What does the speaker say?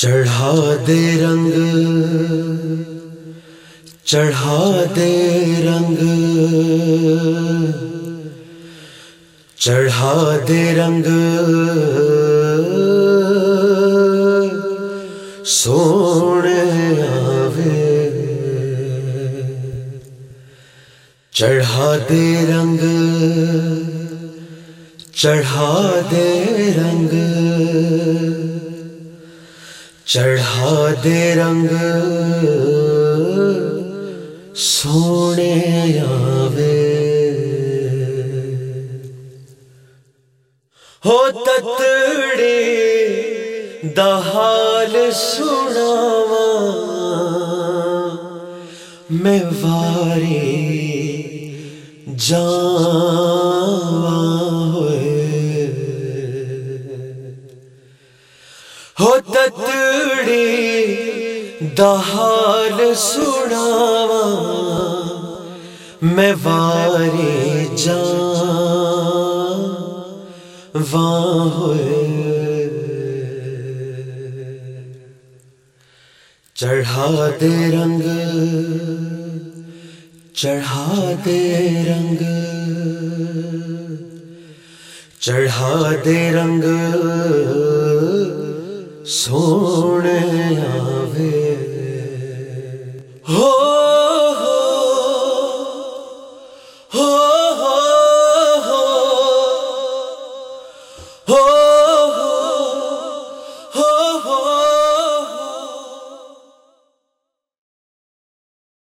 چڑھا دے رنگ، چڑھا دے رنگ، چڑھا دے رنگ، سونے آوے، چڑھا دے رنگ، چڑھا دے رنگ، چڑھا دے رنگ، سونے آوے۔ ہو تتڑی دا حال سناواں، میں واری جاواں ہوئے، ہو تتڑی دا حال سناواں، میں واری جاواں ہوئے۔ چڑھا دے رنگ، چڑھا دے رنگ، چڑھا دے رنگ، سونے آوے۔